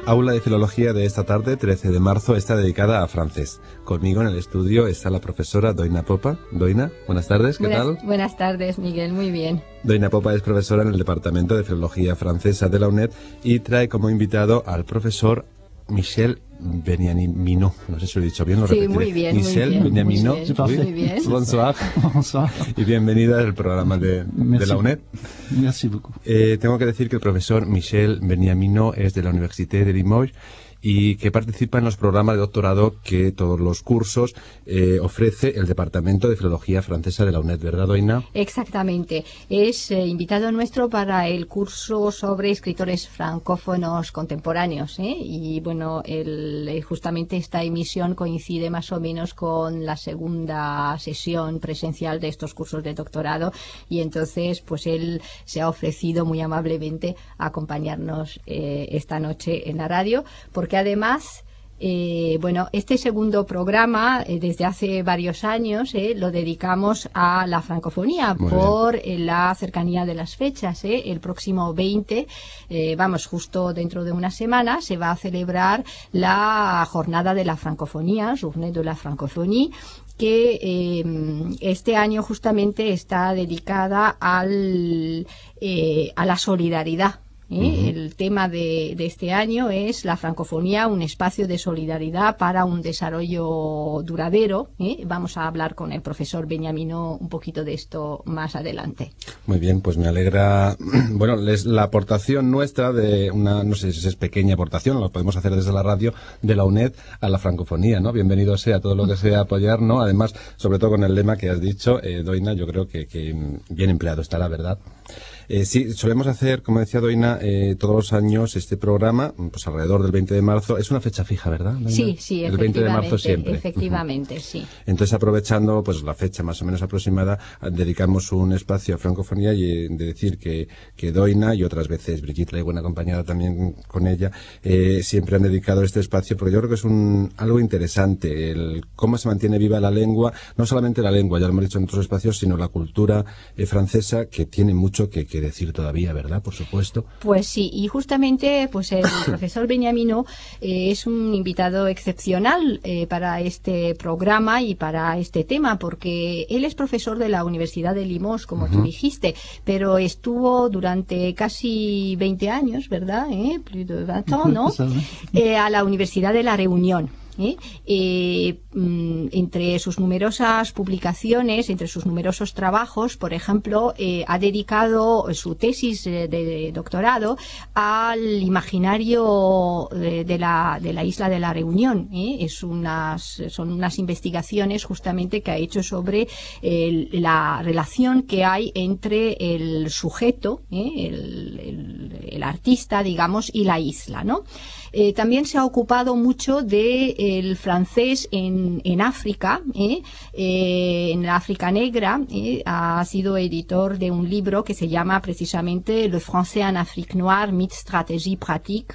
aula de filología de esta tarde, 13 de marzo, está dedicada a francés. Conmigo en el estudio está la profesora Doina Popa. Doina, buenas tardes, ¿qué tal? Buenas tardes, Miguel, muy bien. Doina Popa es profesora en el Departamento de Filología Francesa de la UNED y trae como invitado al profesor Michel Beniamino. No sé si lo he dicho bien, lo repetiré. Sí, muy bien. Michel Beniamino. Muy bien. Bonsoir. Bonsoir. Y bienvenida al programa de la UNED. Merci beaucoup. Tengo que decir que el profesor Michel Beniamino es de la Université de Limoges y que participa en los programas de doctorado que todos los cursos ofrece el Departamento de Filología Francesa de la UNED, ¿verdad, Doina? Exactamente. Es invitado nuestro para el curso sobre escritores francófonos contemporáneos, y bueno, justamente esta emisión coincide más o menos con la segunda sesión presencial de estos cursos de doctorado y entonces pues él se ha ofrecido muy amablemente a acompañarnos esta noche en la radio, porque además, este segundo programa, desde hace varios años, lo dedicamos a la francofonía por la cercanía de las fechas. El próximo 20, justo dentro de una semana, se va a celebrar la jornada de la francofonía, Journée de la Francophonie, que este año justamente está dedicada a la solidaridad. El tema de este año es la francofonía, un espacio de solidaridad para un desarrollo duradero. Vamos a hablar con el profesor Beniamino un poquito de esto más adelante. Muy bien, pues me alegra. Bueno, es la aportación nuestra de una, no sé si es pequeña aportación, lo podemos hacer desde la radio de la UNED a la francofonía, ¿no? Bienvenido sea todo lo que sea apoyar, ¿no? Además, sobre todo con el lema que has dicho, Doina, yo creo que bien empleado estará, ¿verdad? Sí, solemos hacer, como decía Doina, todos los años este programa, pues alrededor del 20 de marzo. Es una fecha fija, ¿verdad, Doina? Sí, el 20 de marzo siempre. Efectivamente, sí. Entonces, aprovechando pues la fecha más o menos aproximada, dedicamos un espacio a francofonía y de decir que Doina y otras veces Brigitte Ley, buena acompañada también con ella, siempre han dedicado este espacio porque yo creo que es algo interesante, el cómo se mantiene viva la lengua, no solamente la lengua, ya lo hemos dicho en otros espacios, sino la cultura francesa, que tiene mucho que decir todavía, ¿verdad? Por supuesto. Pues sí, y justamente pues el profesor Beniamino es un invitado excepcional para este programa y para este tema, porque él es profesor de la Universidad de Limoges, como tú dijiste, pero estuvo durante casi 20 años, ¿verdad? Plus de 20 ans, ¿no? A la Universidad de La Reunión. Entre sus numerosas publicaciones, entre sus numerosos trabajos, por ejemplo, ha dedicado su tesis de doctorado al imaginario de la isla de la Reunión. Son unas investigaciones justamente que ha hecho sobre la relación que hay entre el sujeto, el artista, digamos, y la isla, ¿no? También se ha ocupado mucho del francés en África, en la África negra. Ha sido editor de un libro que se llama precisamente Le français en Afrique noire, mythe, stratégie, pratique,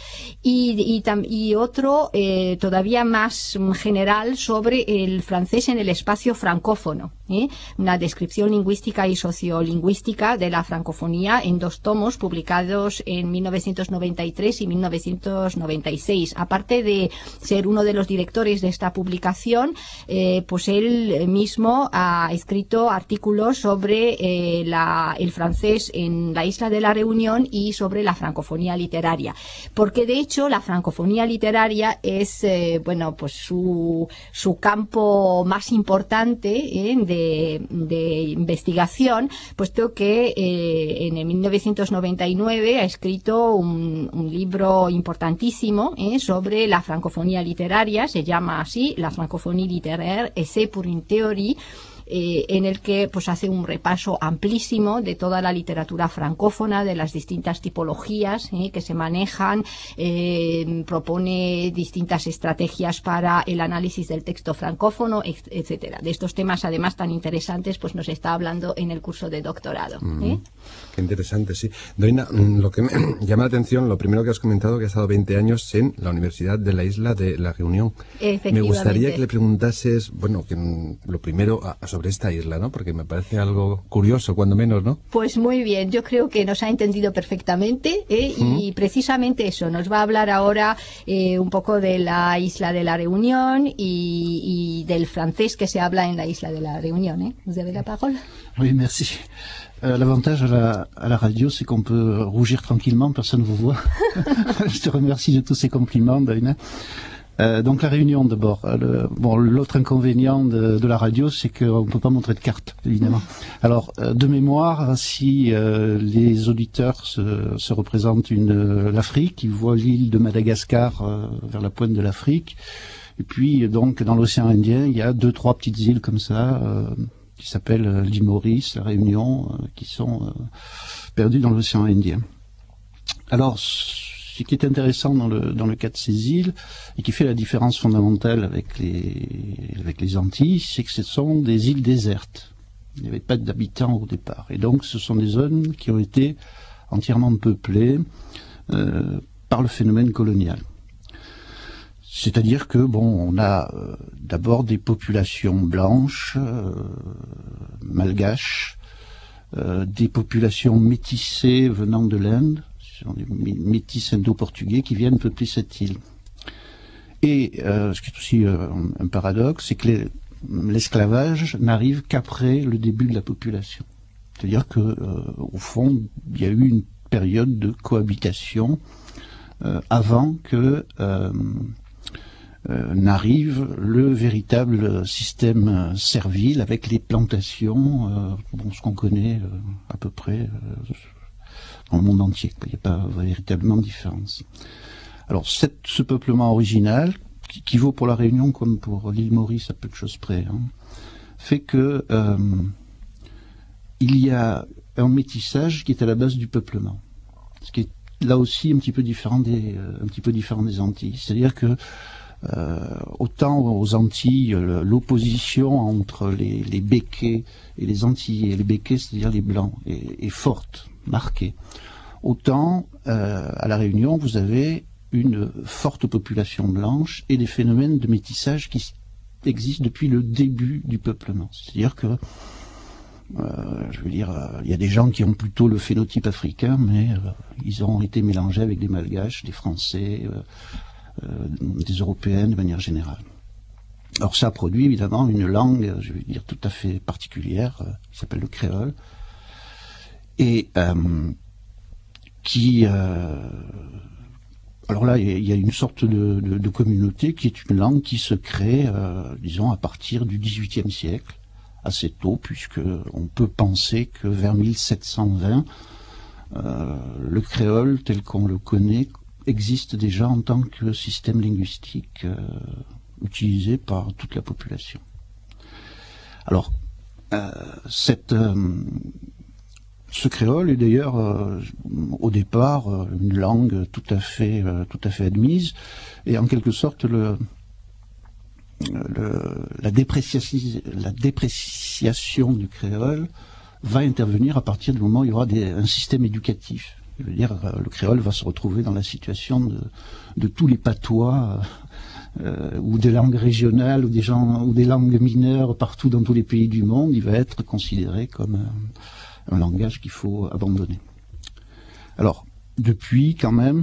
y otro todavía más general sobre el francés en el espacio francófono, una descripción lingüística y sociolingüística de la francofonía en 2 tomos publicados en 1993 y 1996. Aparte de ser uno de los directores de esta publicación, pues él mismo ha escrito artículos sobre el francés en la isla de la Reunión y sobre la francofonía literaria, porque de hecho la francofonía literaria es pues su campo más importante de investigación, puesto que en el 1999 ha escrito un libro importantísimo sobre la francofonía literaria, se llama así, La francophonie littéraire, Essai pour une théorie, en el que pues hace un repaso amplísimo de toda la literatura francófona, de las distintas tipologías que se manejan, propone distintas estrategias para el análisis del texto francófono, etcétera. De estos temas además tan interesantes pues nos está hablando en el curso de doctorado. Qué interesante, sí. Doina, lo que me llama la atención, lo primero que has comentado, que ha estado 20 años en la Universidad de la Isla de la Reunión. Me gustaría que le preguntases, bueno, que lo primero sobre sobre esta isla, ¿no? Porque me parece algo curioso, cuando menos, ¿no? Pues muy bien, yo creo que nos ha entendido perfectamente, y precisamente eso, nos va a hablar ahora un poco de la isla de la Reunión y del francés que se habla en la isla de la Reunión. Vous avez la parole. Oui, merci. L'avantage à la radio, c'est qu'on peut rougir tranquillement, personne ne vous voit. Je te remercie de tous ces compliments, Daina. Donc la Réunion d'abord. L'autre inconvénient de la radio, c'est qu'on ne peut pas montrer de carte, évidemment. Alors, de mémoire, si les auditeurs se représentent l'Afrique, ils voient l'île de Madagascar vers la pointe de l'Afrique. Et puis, donc, dans l'océan Indien, il y a 2-3 petites îles comme ça, qui s'appellent l'île Maurice, la Réunion, qui sont perdues dans l'océan Indien. Alors, ce qui est intéressant dans le cas de ces îles, et qui fait la différence fondamentale avec les Antilles, c'est que ce sont des îles désertes. Il n'y avait pas d'habitants au départ. Et donc, ce sont des zones qui ont été entièrement peuplées par le phénomène colonial. C'est-à-dire que, on a d'abord des populations blanches, malgaches, des populations métissées venant de l'Inde, ce sont des métis indo-portugais qui viennent peupler cette île. Et ce qui est aussi un paradoxe, c'est que l'esclavage n'arrive qu'après le début de la population. C'est-à-dire que, au fond, il y a eu une période de cohabitation avant que n'arrive le véritable système servile avec les plantations, ce qu'on connaît à peu près dans le monde entier. Il n'y a pas véritablement de différence. Alors ce peuplement original, qui vaut pour la Réunion comme pour l'île Maurice à peu de choses près, fait que il y a un métissage qui est à la base du peuplement, ce qui est là aussi un petit peu différent des Antilles. C'est-à-dire que autant aux Antilles, l'opposition entre les Békés et les Antillais, les Békés, c'est-à-dire les Blancs, est forte, marquée. Autant à la Réunion, vous avez une forte population blanche et des phénomènes de métissage qui existent depuis le début du peuplement. C'est-à-dire que, il y a des gens qui ont plutôt le phénotype africain, mais ils ont été mélangés avec des Malgaches, des Français, des Européennes de manière générale. Alors ça produit évidemment une langue, tout à fait particulière, qui s'appelle le créole, et alors là, il y a une sorte de communauté qui est une langue qui se crée, disons, à partir du XVIIIe siècle, assez tôt, puisque on peut penser que vers 1720, le créole tel qu'on le connaît existe déjà en tant que système linguistique utilisé par toute la population. Alors, ce créole est d'ailleurs au départ une langue tout à fait admise, et en quelque sorte la dépréciation du créole va intervenir à partir du moment où il y aura un système éducatif. Je veux dire, le créole va se retrouver dans la situation de tous les patois ou des langues régionales ou des langues mineures partout dans tous les pays du monde. Il va être considéré comme un langage qu'il faut abandonner. Alors, depuis quand même,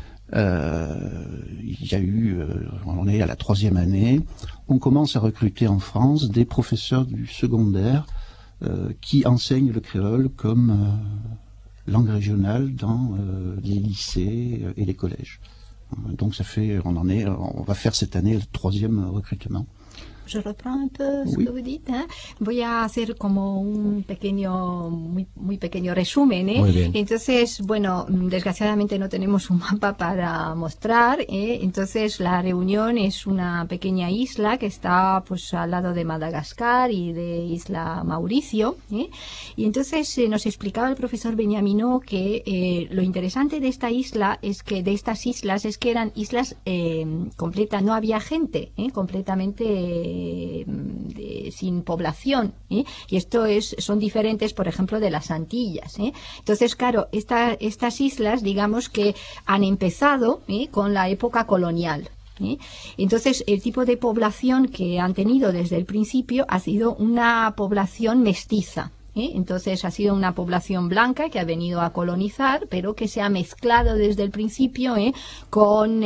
il y a eu, on est à la 3e année, on commence à recruter en France des professeurs du secondaire qui enseignent le créole comme langue régionale dans les lycées et les collèges. Donc on va faire cette année le 3e recrutement. Je reprends un peu ce que vous dites. Voy a hacer como un pequeño, muy pequeño resumen. Muy bien. Entonces, bueno, desgraciadamente no tenemos un mapa para mostrar. Entonces, la Reunión es una pequeña isla que está pues al lado de Madagascar y de Isla Mauricio. Y entonces nos explicaba el profesor Beniamino que lo interesante de esta isla es que de estas islas es que eran islas completas, no había gente, completamente sin población, y esto son diferentes, por ejemplo, de las Antillas. Entonces, claro, estas islas, digamos que han empezado con la época colonial. Entonces, el tipo de población que han tenido desde el principio ha sido una población mestiza. Entonces ha sido una población blanca que ha venido a colonizar, pero que se ha mezclado desde el principio con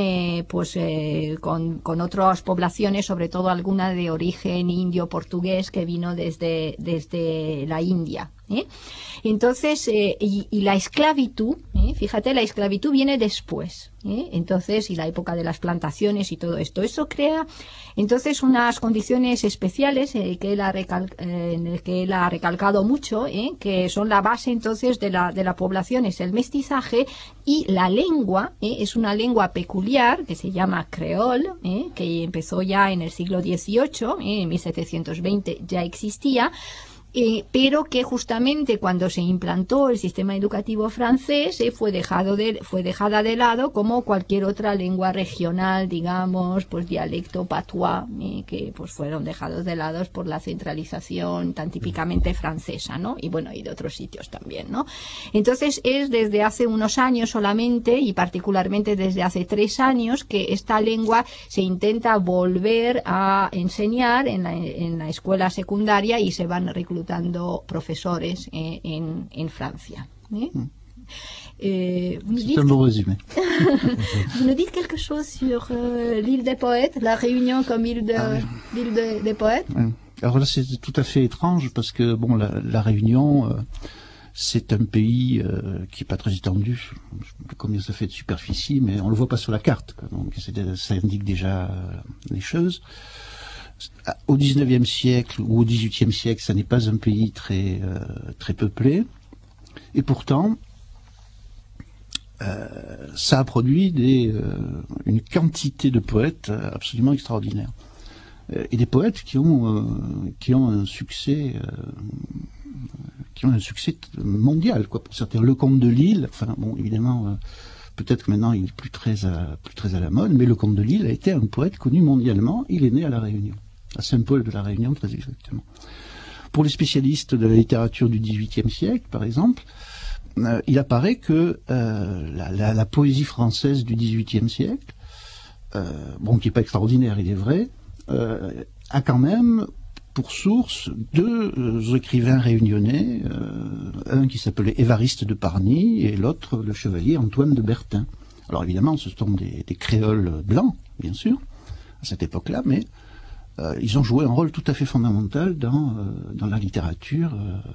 otras poblaciones, sobre todo alguna de origen indio-portugués que vino desde la India. Entonces, y la esclavitud, fíjate, la esclavitud viene después, entonces, y la época de las plantaciones y todo esto. Eso crea, entonces, unas condiciones especiales que él ha recalcado mucho, que son la base, entonces, de la población, es el mestizaje, y la lengua, es una lengua peculiar que se llama creol, que empezó ya en el siglo XVIII, en 1720 ya existía, pero que justamente cuando se implantó el sistema educativo francés fue dejada de lado como cualquier otra lengua regional, digamos, pues dialecto patois, que pues fueron dejados de lado por la centralización tan típicamente francesa, ¿no? Y bueno, y de otros sitios también, ¿no? Entonces es desde hace unos años solamente, y particularmente desde hace 3 años, que esta lengua se intenta volver a enseñar en la escuela secundaria, y se van reclutando profesores en Francia. C'est un bon résumé. Vous nous dites quelque chose sur l'île des poètes, la Réunion comme l'île des poètes? Alors là, c'est tout à fait étrange parce que bon, la Réunion, c'est un pays qui est pas très étendu. Je sais plus combien ça fait de superficie, mais on le voit pas sur la carte, quoi. Donc ça indique déjà les choses. Au XIXe siècle ou au XVIIIe siècle, ça n'est pas un pays très peuplé, et pourtant, ça a produit une quantité de poètes absolument extraordinaire, et des poètes qui ont un succès mondial, quoi. Pour certains, Le Comte de Lille, enfin bon, évidemment. Peut-être que maintenant il est plus très à la mode, mais Le Comte de Lille a été un poète connu mondialement. Il est né à La Réunion, à Saint-Paul de La Réunion, très exactement. Pour les spécialistes de la littérature du XVIIIe siècle, par exemple, il apparaît que la poésie française du XVIIIe siècle, qui n'est pas extraordinaire, il est vrai, a quand même pour source 2 écrivains réunionnais, un qui s'appelait Évariste de Parny et l'autre le chevalier Antoine de Bertin. Alors évidemment, ce sont des créoles blancs, bien sûr, à cette époque-là, mais ils ont joué un rôle tout à fait fondamental dans la littérature,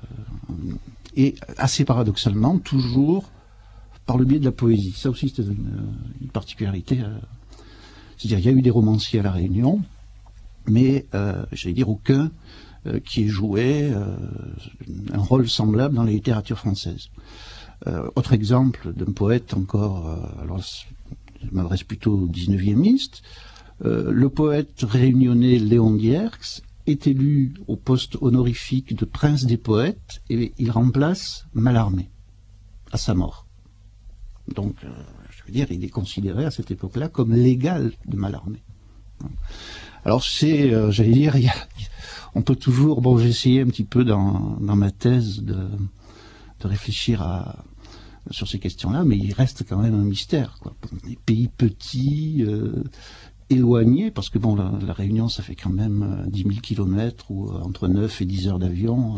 et assez paradoxalement, toujours par le biais de la poésie. Ça aussi, c'est une particularité. C'est-à-dire, il y a eu des romanciers à La Réunion, mais j'allais dire aucun qui ait joué un rôle semblable dans la littérature française. Autre exemple d'un poète encore, alors je m'adresse plutôt aux 19e-istes, le poète réunionnais Léon Dierks est élu au poste honorifique de prince des poètes, et il remplace Mallarmé à sa mort. Donc, je veux dire, il est considéré à cette époque-là comme l'égal de Mallarmé. Alors j'allais dire, on peut toujours, j'ai essayé un petit peu dans ma thèse de réfléchir sur ces questions-là, mais il reste quand même un mystère, quoi. Des pays petits, éloignés, parce que la Réunion, ça fait quand même 10 000 kilomètres, ou entre 9 et 10 heures d'avion,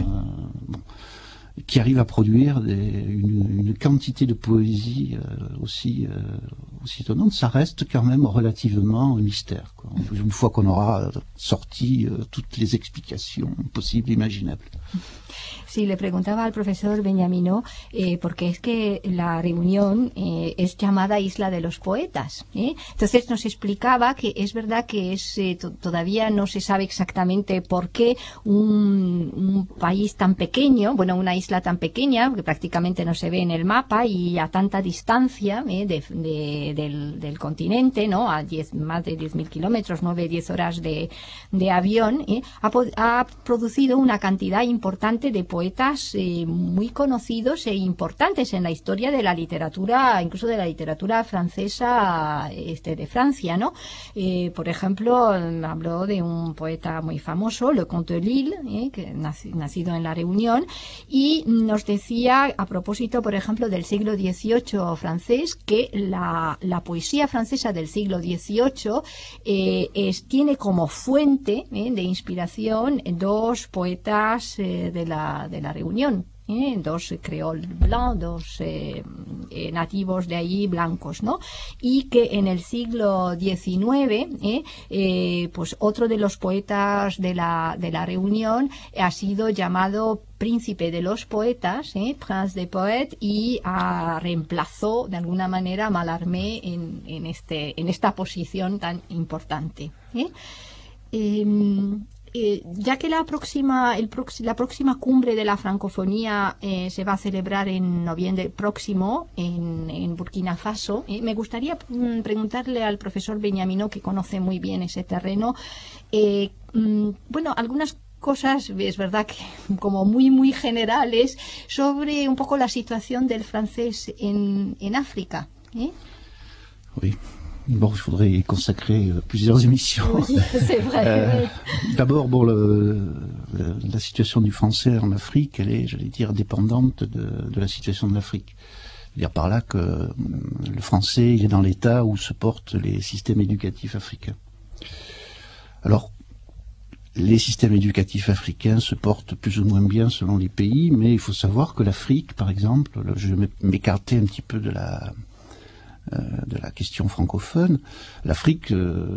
qui arrivent à produire une quantité de poésie aussi étonnante. Ça reste quand même relativement un mystère, quoi. Une fois qu'on aura sorti toutes les explications possibles, imaginables. Sí, le preguntaba al profesor Beñamino porque es que la Reunión es llamada Isla de los Poetas. Entonces nos explicaba que es verdad que todavía no se sabe exactamente por qué un país tan pequeño, una isla tan pequeña, que prácticamente no se ve en el mapa y a tanta distancia del continente, ¿no? A más de 10.000 kilómetros, 9-10 horas de avión, ha producido una cantidad importante de poetas muy conocidos e importantes en la historia de la literatura, incluso de la literatura francesa de Francia, ¿no? Por ejemplo, habló de un poeta muy famoso, Le Comte de Lille, que nacido en La Réunion, y nos decía, a propósito, por ejemplo, del siglo XVIII francés, que la la poesía francesa del siglo XVIII tiene como fuente de inspiración dos poetas de la Reunión. Dos creoles blancs, dos nativos de allí blancos, ¿no? Y que en el siglo XIX, pues otro de los poetas de la Reunión ha sido llamado príncipe de los poetas, Prince des Poètes, y reemplazó de alguna manera a Mallarmé en esta posición tan importante. Ya que la próxima cumbre de la francofonía se va a celebrar en noviembre próximo en Burkina Faso, me gustaría preguntarle al profesor Beñamino, que conoce muy bien ese terreno, algunas cosas, es verdad que como muy generales, sobre un poco la situación del francés en África. Oui. Bon, il faudrait y consacrer plusieurs émissions. Oui, c'est vrai. D'abord, la situation du français en Afrique, elle est, j'allais dire, dépendante de la situation de l'Afrique. C'est-à-dire par là que le français, il est dans l'état où se portent les systèmes éducatifs africains. Alors, les systèmes éducatifs africains se portent plus ou moins bien selon les pays, mais il faut savoir que l'Afrique, par exemple, je vais m'écarter un petit peu de la question francophone, l'Afrique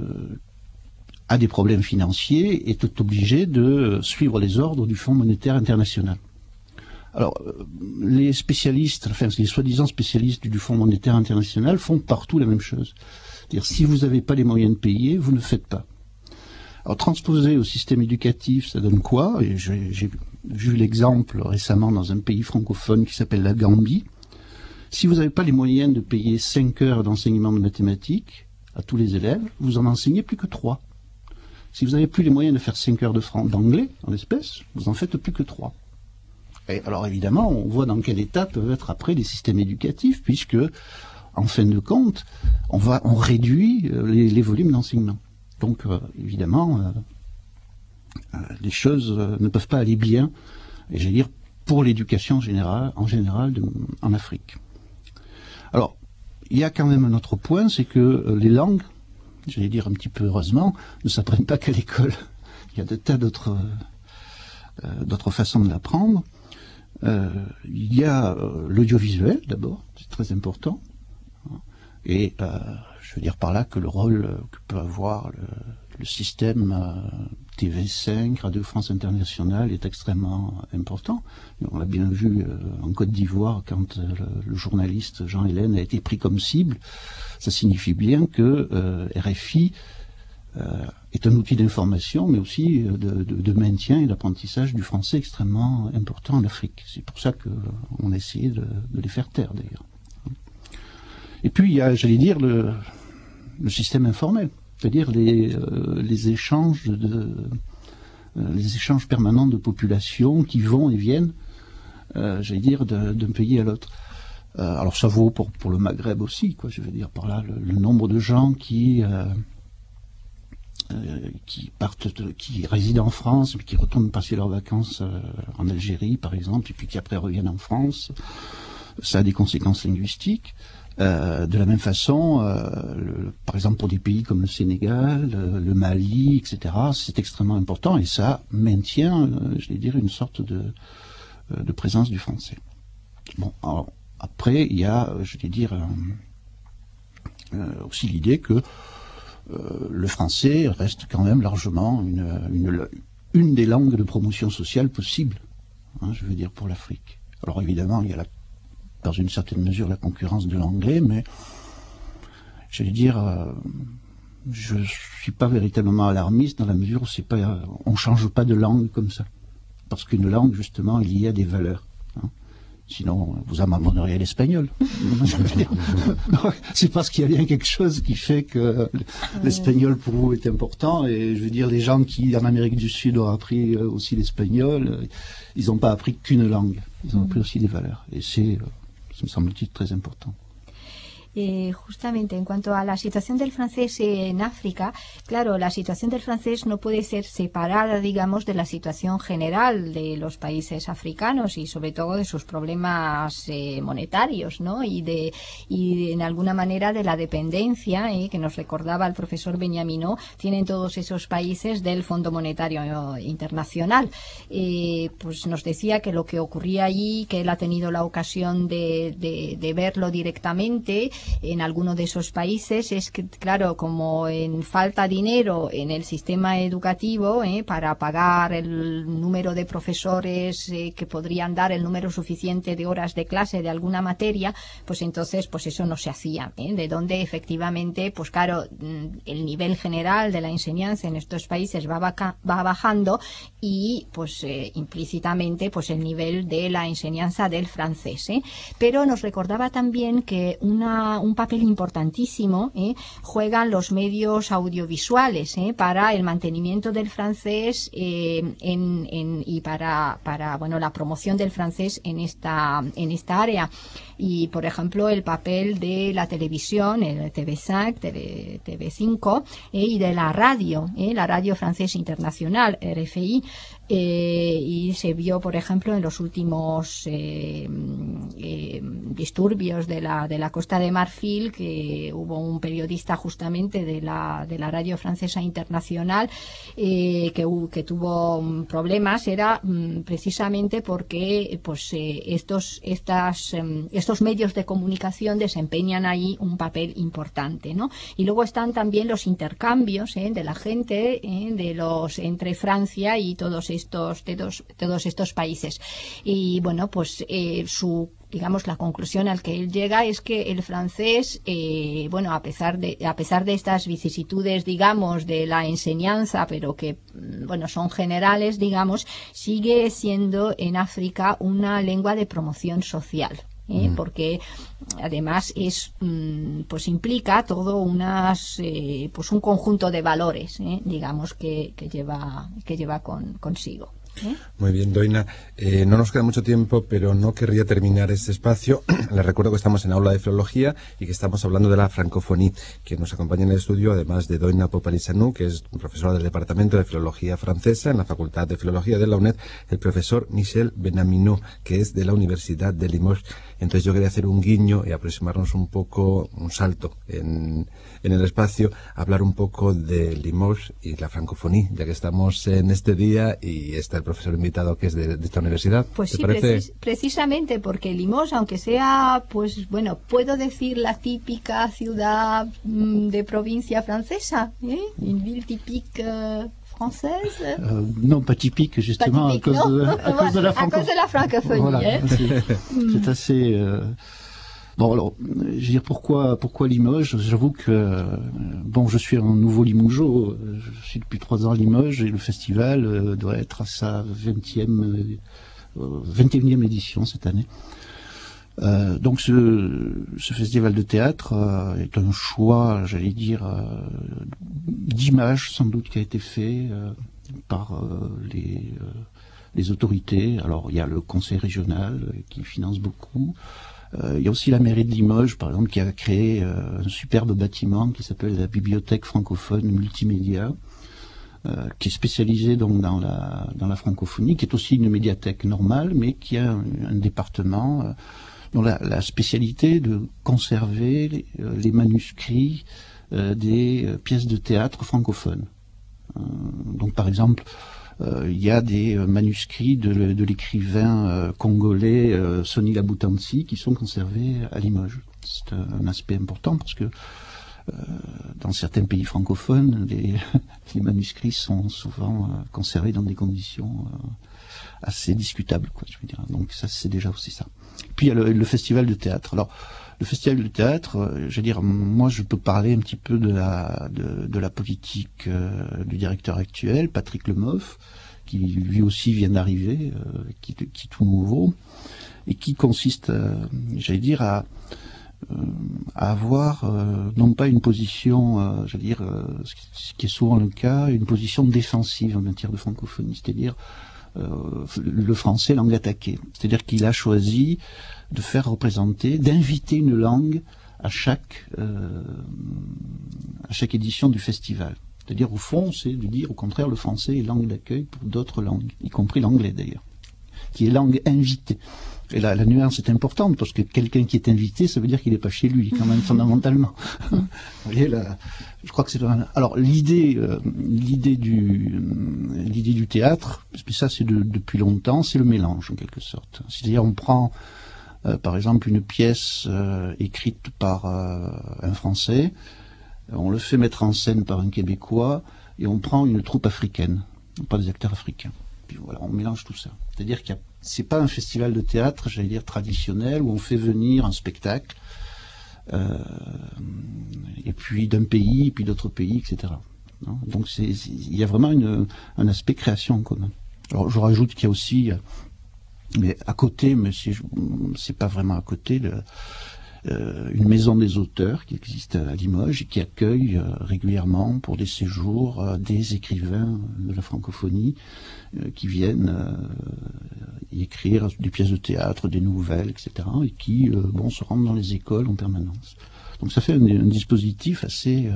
a des problèmes financiers et est obligée de suivre les ordres du Fonds monétaire international. Alors, les spécialistes, enfin les soi-disant spécialistes du Fonds monétaire international font partout la même chose. C'est-à-dire, si vous n'avez pas les moyens de payer, vous ne faites pas. Alors, transposer au système éducatif, ça donne quoi? Et j'ai vu l'exemple récemment dans un pays francophone qui s'appelle la Gambie. Si vous n'avez pas les moyens de payer 5 heures d'enseignement de mathématiques à tous les élèves, vous en enseignez plus que 3. Si vous n'avez plus les moyens de faire 5 heures d'anglais, en l'espèce, vous en faites plus que 3. Et alors évidemment, on voit dans quel état peuvent être après les systèmes éducatifs, puisque, en fin de compte, on réduit les volumes d'enseignement. Donc évidemment, les choses ne peuvent pas aller bien, et j'allais dire, pour l'éducation en général en Afrique. Alors, il y a quand même un autre point, c'est que les langues, j'allais dire un petit peu heureusement, ne s'apprennent pas qu'à l'école. Il y a des tas d'autres façons de l'apprendre. Il y a l'audiovisuel d'abord, c'est très important. Et je veux dire par là que le rôle que peut avoir le système TV5, Radio France Internationale est extrêmement important. On l'a bien vu en Côte d'Ivoire quand le journaliste Jean Hélène a été pris comme cible. Ça signifie bien que RFI est un outil d'information, mais aussi de maintien et d'apprentissage du français extrêmement important en Afrique. C'est pour ça qu'on a essayé de les faire taire d'ailleurs. Et puis il y a, j'allais dire, le système informel. C'est-à-dire les échanges permanents de populations qui vont et viennent, j'allais dire, d'un pays à l'autre. Alors ça vaut pour le Maghreb aussi, quoi. Je veux dire par là le nombre de gens qui résident en France, puis qui retournent passer leurs vacances en Algérie, par exemple, et puis qui après reviennent en France. Ça a des conséquences linguistiques. De la même façon, par exemple pour des pays comme le Sénégal, le Mali, etc., c'est extrêmement important et ça maintient, je vais dire, une sorte de présence du français. Bon, alors, après, il y a, je vais dire, aussi l'idée que le français reste quand même largement une des langues de promotion sociale possibles, hein, je veux dire, pour l'Afrique. Alors évidemment, il y a dans une certaine mesure la concurrence de l'anglais, mais j'allais dire, je suis pas véritablement alarmiste dans la mesure où on change pas de langue comme ça, parce qu'une langue justement il y a des valeurs. Hein. Sinon, vous abandonneriez l'espagnol. C'est parce qu'il y a bien quelque chose qui fait que l'espagnol pour vous est important. Et je veux dire, les gens qui en Amérique du Sud ont appris aussi l'espagnol, ils n'ont pas appris qu'une langue. Ils ont appris aussi des valeurs. Et c'est, ça me semble-t-il, très important. Justamente en cuanto a la situación del francés en África, claro, la situación del francés no puede ser separada, digamos, de la situación general de los países africanos y sobre todo de sus problemas monetarios, ¿no? Y en alguna manera de la dependencia que nos recordaba el profesor Benyamino, tienen todos esos países del Fondo Monetario Internacional. Pues nos decía que lo que ocurría allí, que él ha tenido la ocasión de verlo directamente en alguno de esos países, es que, claro, como falta dinero en el sistema educativo para pagar el número de profesores que podrían dar el número suficiente de horas de clase de alguna materia, pues entonces pues eso no se hacía, de donde efectivamente, pues claro, el nivel general de la enseñanza en estos países va bajando y pues implícitamente pues el nivel de la enseñanza del francés. Pero nos recordaba también que un papel importantísimo juegan los medios audiovisuales para el mantenimiento del francés y para la promoción del francés en esta área. Y por ejemplo el papel de la televisión, el TV5 y de la radio francesa internacional, RFI, y se vio, por ejemplo, en los últimos disturbios de la Costa de Marfil, que hubo un periodista justamente de la radio francesa internacional que tuvo problemas. Era precisamente porque pues estos medios de comunicación desempeñan ahí un papel importante, ¿no? Y luego están también los intercambios de la gente entre Francia y todos estos países. Y bueno, pues digamos, la conclusión al que él llega es que el francés, a pesar de estas vicisitudes, digamos, de la enseñanza, pero que, son generales, digamos, sigue siendo en África una lengua de promoción social. Porque además pues implica todo un conjunto de valores, digamos, que lleva consigo. Muy bien, Doina. No nos queda mucho tiempo, pero no querría terminar este espacio. Les recuerdo que estamos en Aula de Filología y que estamos hablando de la francofonía. Quien nos acompaña en el estudio, además de Doina Popanisanu, que es profesora del Departamento de Filología Francesa en la Facultad de Filología de la UNED, el profesor Michel Benaminot, que es de la Universidad de Limoges. Entonces yo quería hacer un guiño y aproximarnos un poco, un salto en el espacio, hablar un poco de Limoges y la francofonía, ya que estamos en este día y está el profesor invitado que es de esta universidad. Pues ¿Te sí, parece? Precisamente porque Limoges, aunque sea, puedo decir la típica ciudad de provincia francesa, une ville typique française. Non, pas typique, justement, pas typique, à cause de la francophonie. Voilà, c'est assez... Bon, alors, je veux dire, pourquoi Limoges? J'avoue que, je suis un nouveau Limougeot. Je suis depuis 3 ans à Limoges et le festival doit être à sa 21e édition cette année. Donc ce festival de théâtre est un choix, j'allais dire, d'image sans doute qui a été fait par les autorités. Alors il y a le conseil régional qui finance beaucoup. Il y a aussi la mairie de Limoges, par exemple, qui a créé un superbe bâtiment qui s'appelle la Bibliothèque francophone multimédia, qui est spécialisée donc dans la francophonie, qui est aussi une médiathèque normale, mais qui a un département dont la spécialité de conserver les manuscrits des pièces de théâtre francophones. Donc par exemple, il y a des manuscrits de l'écrivain congolais Soni Laboutansi qui sont conservés à Limoges. C'est un aspect important parce que dans certains pays francophones, les manuscrits sont souvent conservés dans des conditions assez discutables, quoi, je veux dire. Donc ça, c'est déjà aussi ça. Puis il y a le festival de théâtre. Alors, le festival de théâtre, je veux dire, moi je peux parler un petit peu de la politique du directeur actuel, Patrick Lemoff, qui lui aussi vient d'arriver, qui est tout nouveau, et qui consiste, j'allais dire, à avoir non pas une position, j'allais dire, ce qui est souvent le cas, une position défensive en matière de francophonie, c'est-à-dire le français langue attaquée. C'est-à-dire qu'il a choisi de faire représenter, d'inviter une langue à chaque édition du festival. C'est-à-dire, au fond, c'est de dire, au contraire, le français est langue d'accueil pour d'autres langues, y compris l'anglais d'ailleurs, qui est langue invitée. Et là, la nuance est importante, parce que quelqu'un qui est invité, ça veut dire qu'il n'est pas chez lui, quand même, fondamentalement. Vous voyez, là, je crois que c'est... Alors, l'idée du théâtre, ça c'est depuis longtemps, c'est le mélange, en quelque sorte. C'est-à-dire, on prend, par exemple, une pièce écrite par un Français, on le fait mettre en scène par un Québécois, et on prend une troupe africaine, pas des acteurs africains. Puis voilà, on mélange tout ça. C'est-à-dire qu'il y a c'est pas un festival de théâtre, j'allais dire traditionnel, où on fait venir un spectacle, et puis d'un pays, puis d'autres pays, etc. Non, donc il y a vraiment un aspect création en commun. Alors je rajoute qu'il y a aussi, mais à côté, mais c'est pas vraiment à côté, une maison des auteurs qui existe à Limoges et qui accueille régulièrement pour des séjours des écrivains de la francophonie qui viennent y écrire des pièces de théâtre, des nouvelles, etc. et qui se rendent dans les écoles en permanence. Donc ça fait un dispositif assez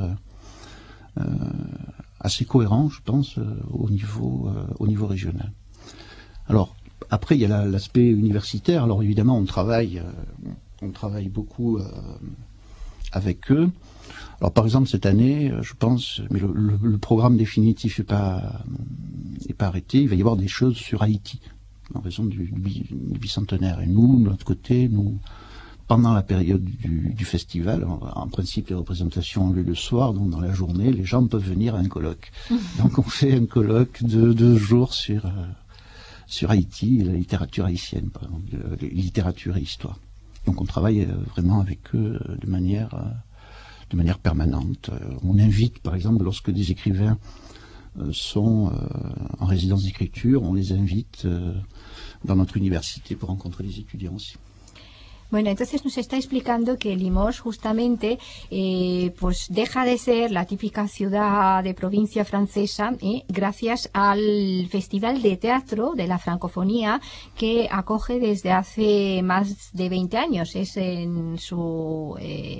cohérent, je pense, au niveau régional. Alors après il y a l'aspect universitaire. Alors évidemment on travaille beaucoup avec eux. Alors par exemple cette année, je pense, mais le programme définitif n'est pas arrêté, il va y avoir des choses sur Haïti, en raison du bicentenaire. Et nous, de notre côté, pendant la période du festival, en principe les représentations ont lieu le soir, donc dans la journée, les gens peuvent venir à un colloque. Donc on fait un colloque de 2 jours sur Haïti et la littérature haïtienne, par exemple, littérature et histoire. Donc on travaille vraiment avec eux de manière permanente. On invite, par exemple, lorsque des écrivains sont en résidence d'écriture, on les invite dans notre université pour rencontrer les étudiants aussi. Bueno, entonces nos está explicando que Limoges justamente pues deja de ser la típica ciudad de provincia francesa gracias al Festival de Teatro de la Francofonía que acoge desde hace más de 20 años. Es en su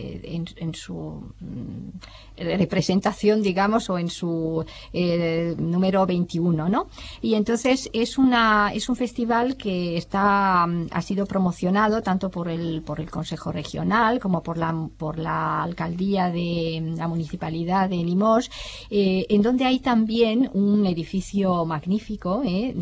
representación, digamos, o en su número 21, ¿no? Y entonces es un festival que ha sido promocionado tanto por el Consejo Regional como por la Alcaldía de la Municipalidad de Limoges, en donde hay también un edificio magnífico,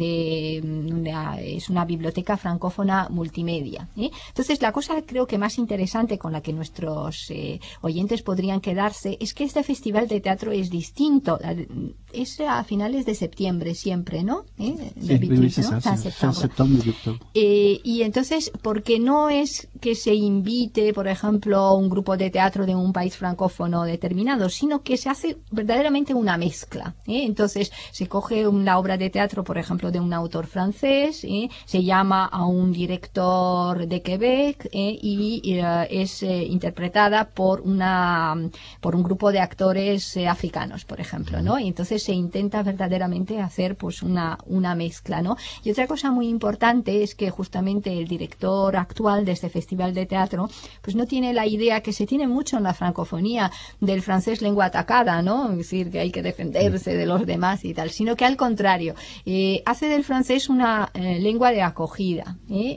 es una biblioteca francófona multimedia. Entonces la cosa creo que más interesante con la que nuestros oyentes podrían quedarse es que este festival de teatro es distinto, es a finales de septiembre siempre, ¿no? Sí, c'est ça, fin septembre y octubre. Y entonces, porque no es que se invite, por ejemplo, un grupo de teatro de un país francófono determinado, sino que se hace verdaderamente una mezcla. Entonces, se coge una obra de teatro, por ejemplo, de un autor francés, se llama a un director de Quebec y es interpretada por un grupo de actores africanos, por ejemplo, ¿no? Y entonces se intenta verdaderamente hacer pues una mezcla, ¿no? Y otra cosa muy importante es que justamente el director actual de este festival de teatro pues no tiene la idea que se tiene mucho en la francofonía del francés lengua atacada, ¿no? Es decir, que hay que defenderse de los demás y tal, sino que al contrario, hace del francés una lengua de acogida,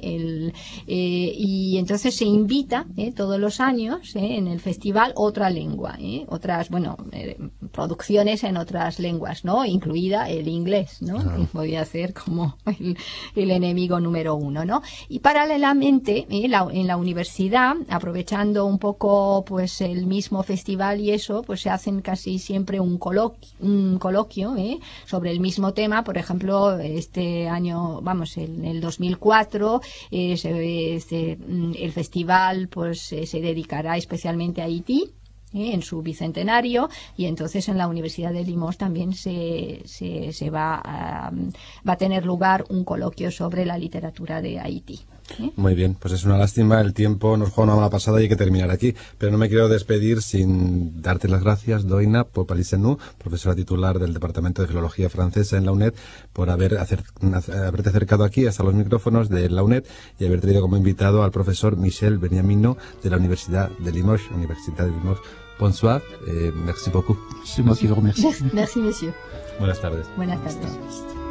y entonces se invita todos los años en el festival otra lengua, otras, producciones en otras lenguas, ¿no? Incluida el inglés, ¿no? Claro. Que podía ser como el enemigo número 1, ¿no? Y paralelamente, en la universidad, aprovechando un poco pues el mismo festival y eso, pues se hacen casi siempre un coloquio sobre el mismo tema. Por ejemplo, este año, en el 2004, el festival pues se dedicará especialmente a Haití en su bicentenario, y entonces en la Universidad de Limoges también va a tener lugar un coloquio sobre la literatura de Haití. Muy bien, pues es una lástima, el tiempo nos juega una mala pasada y hay que terminar aquí, pero no me quiero despedir sin darte las gracias, Doina Popalisenou, profesora titular del Departamento de Filología Francesa en la UNED, por haberte acercado aquí hasta los micrófonos de la UNED y haber traído como invitado al profesor Michel Beniamino de la Universidad de Limoges, Universidad de Limoges. Bonsoir, merci beaucoup. C'est moi qui vous remercie. Merci, monsieur. Buenas tardes. Buenas tardes.